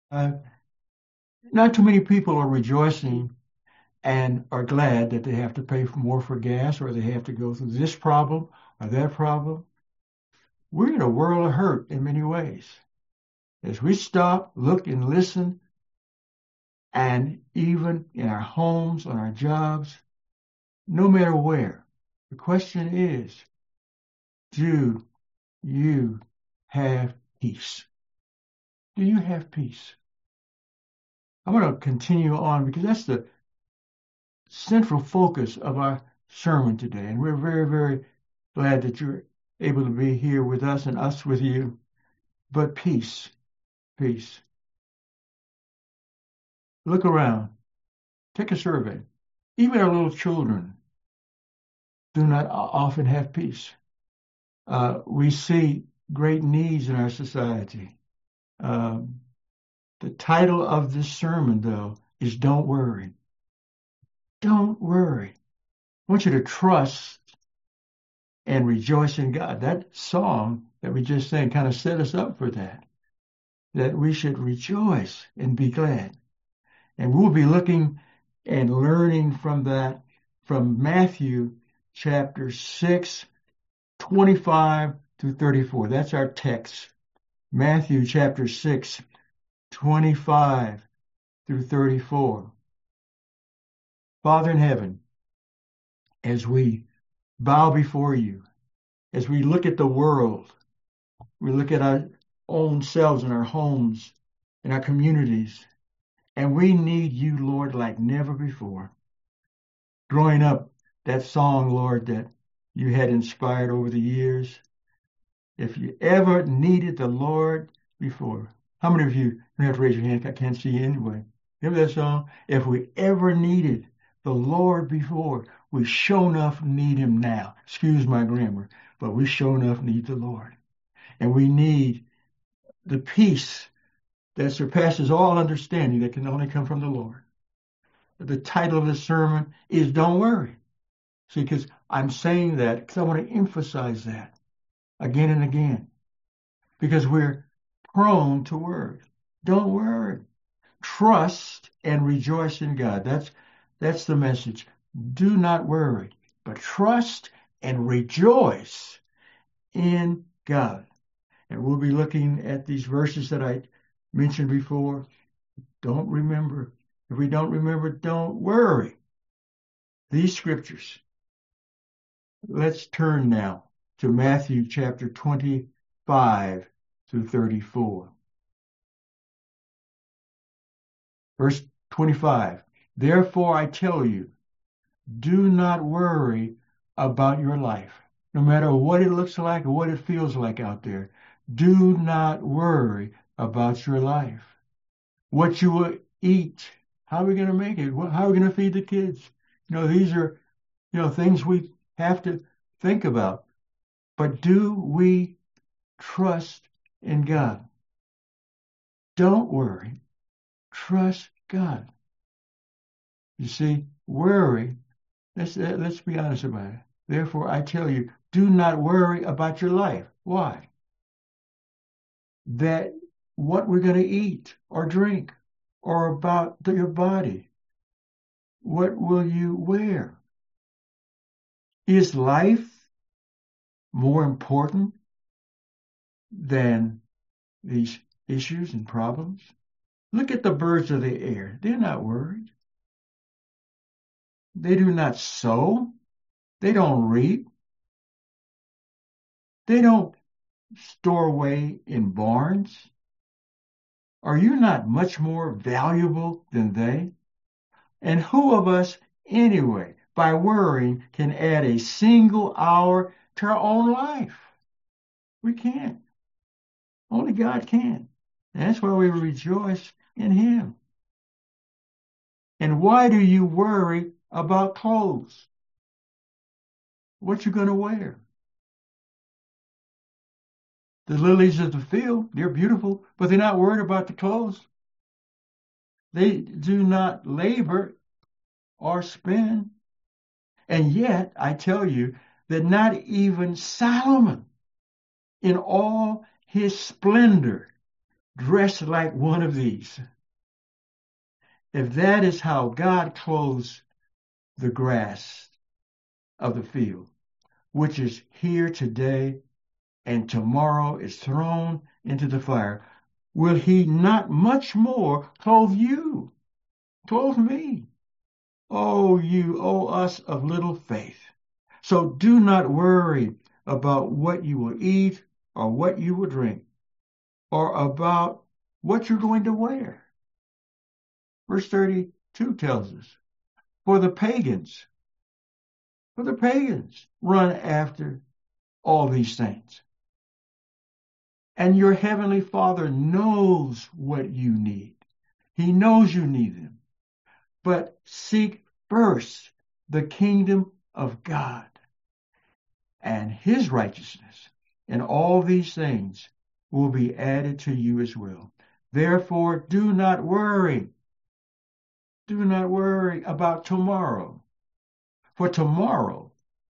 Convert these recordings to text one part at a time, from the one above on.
Uh, Not too many people are rejoicing and are glad that they have to pay more for gas or they have to go through this problem or that problem. We're in a world of hurt in many ways. As we stop, look, and listen, and even in our homes, on our jobs, no matter where, the question is, do you have peace? Do you have peace? I'm going to continue on because that's the central focus of our sermon today. And we're very, very glad that you're able to be here with us and us with you. But peace, peace. Look around. Take a survey. Even our little children do not often have peace. We see great needs in our society. Um, the title of this sermon, though, is Don't Worry. Don't worry. I want you to trust and rejoice in God. That song that we just sang kind of set us up for that we should rejoice and be glad. And we'll be looking and learning from that from Matthew chapter 6, 25 through 34. That's our text. Matthew chapter 6, 25 through 34. Father in heaven, as we bow before you, as we look at the world, we look at our own selves and our homes and our communities, and we need you, Lord, like never before. Growing up, that song, Lord, that you had inspired over the years, if you ever needed the Lord before, how many of you have to raise your hand? I can't see you anyway. Remember that song? If we ever needed the Lord before, we sure enough need him now. Excuse my grammar, but we sure enough need the Lord. And we need the peace that surpasses all understanding that can only come from the Lord. The title of this sermon is Don't Worry. See, because I'm saying that because I want to emphasize that again and again. Because we're prone to worry. Don't worry. Trust and rejoice in God. That's the message. Do not worry, but trust and rejoice in God. And we'll be looking at these verses that I mentioned before. Don't remember. If we don't remember, don't worry. These scriptures. Let's turn now to Matthew chapter 25 through 34. Verse 25. Therefore I tell you, do not worry about your life, no matter what it looks like or what it feels like out there. Do not worry about your life. What you will eat, how are we going to make it? How are we going to feed the kids? These are, things we have to think about. But do we trust in God? Don't worry. Trust God. You see, worry, let's be honest about it. Therefore, I tell you, do not worry about your life. Why? That what we're going to eat or drink, or about your body. What will you wear? Is life more important than these issues and problems? Look at the birds of the air. They're not worried. They do not sow. They don't reap. They don't store away in barns. Are you not much more valuable than they? And who of us, anyway, by worrying, can add a single hour to our own life? We can't. Only God can. And that's why we rejoice in him. And why do you worry about clothes? What you going to wear? The lilies of the field, they're beautiful, but they're not worried about the clothes. They do not labor or spin. And yet, I tell you that not even Solomon, in all his splendor, dress like one of these. If that is how God clothes the grass of the field, which is here today and tomorrow is thrown into the fire, will he not much more clothe you, clothe me? Oh, us of little faith. So do not worry about what you will eat or what you will drink or about what you're going to wear. Verse 32 tells us, for the pagans run after all these things. And your heavenly Father knows what you need. He knows you need them. But seek first the kingdom of God and his righteousness, and all these things will be added to you as well. Therefore, do not worry. Do not worry about tomorrow. For tomorrow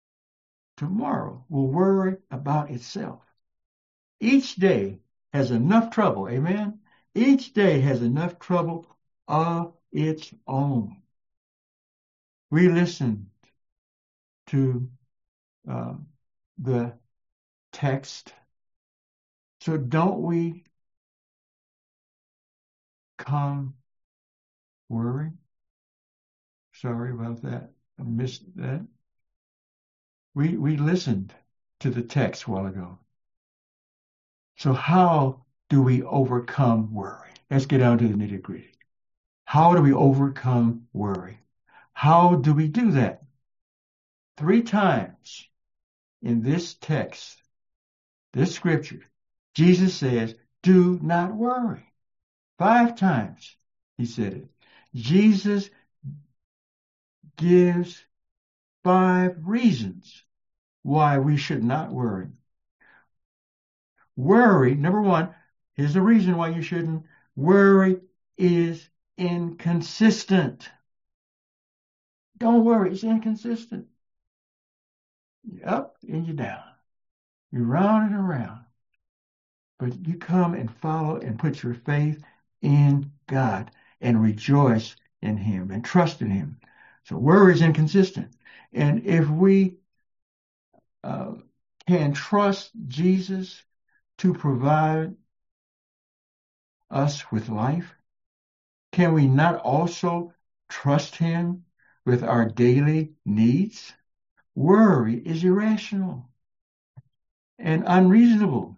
will worry about itself. Each day has enough trouble, amen? Each day has enough trouble of its own. We listened to the text. So don't we come worried? Sorry about that. I missed that. We listened to the text a while ago. So how do we overcome worry? Let's get down to the nitty-gritty. How do we overcome worry? How do we do that? 3 times in this text, this scripture, Jesus says, do not worry. 5 times he said it. Jesus gives 5 reasons why we should not worry. Worry, number 1, here's the reason why you shouldn't. Worry is inconsistent. Don't worry, it's inconsistent. You're up and you're down. You're round and around. But you come and follow and put your faith in God and rejoice in him and trust in him. So worry is inconsistent. And if we can trust Jesus to provide us with life, can we not also trust him with our daily needs? Worry is irrational and unreasonable.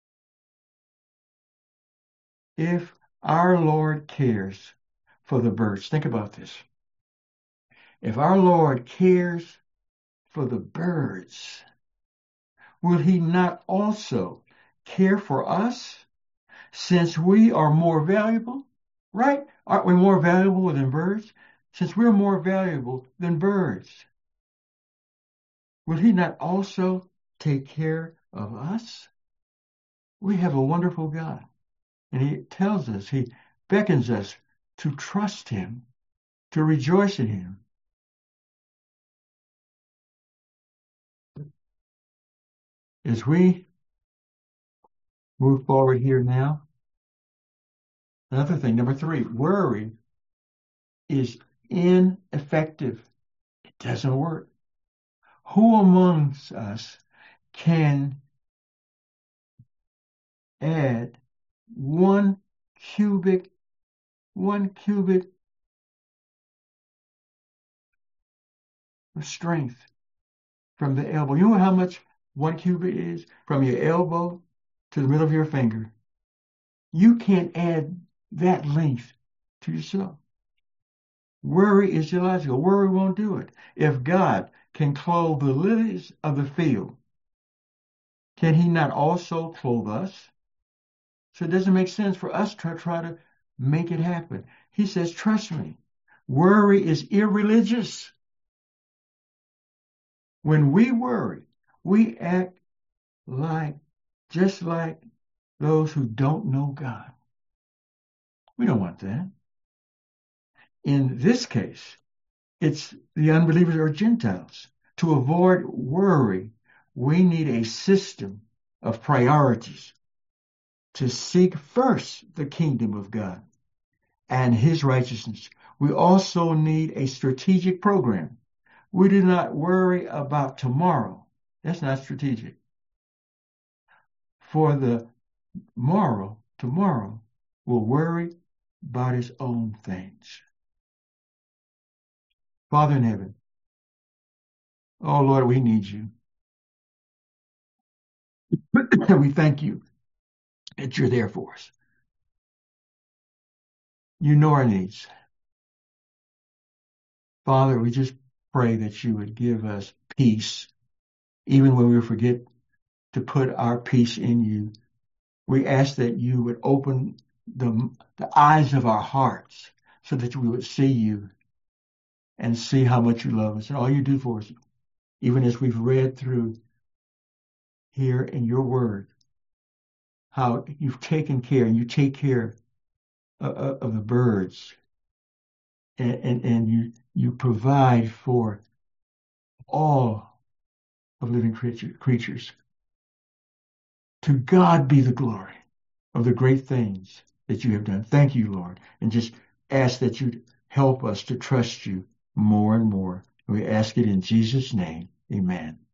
If our Lord cares for the birds, think about this. If our Lord cares for the birds, will he not also care for us since we are more valuable? Right? Aren't we more valuable than birds? Since we're more valuable than birds, will he not also take care of us? We have a wonderful God. And he tells us, he beckons us to trust him, to rejoice in him. As we move forward here now, another thing, number 3, worry is ineffective. It doesn't work. Who amongst us can add 1 cubic of strength from the elbow? You know how much 1 cubit is? From your elbow to the middle of your finger. You can't add that length to yourself. Worry is illogical. Worry won't do it. If God can clothe the lilies of the field, can he not also clothe us? So it doesn't make sense for us to try to make it happen. He says, trust me. Worry is irreligious. When we worry, we act just like those who don't know God. We don't want that. In this case, it's the unbelievers or Gentiles. To avoid worry, we need a system of priorities. to seek first the kingdom of God and his righteousness. We also need a strategic program. We do not worry about tomorrow. That's not strategic. For the tomorrow will worry about its own things. Father in heaven, oh Lord, we need you. We thank you that you're there for us. You know our needs. Father, we just pray that you would give us peace, even when we forget to put our peace in you. We ask that you would open the eyes of our hearts so that we would see you and see how much you love us and all you do for us, even as we've read through here in your word, how you've taken care and you take care of the birds and you provide for all of living creatures. To God be the glory of the great things that you have done. Thank you, Lord. And just ask that you help us to trust you more and more. We ask it in Jesus' name. Amen.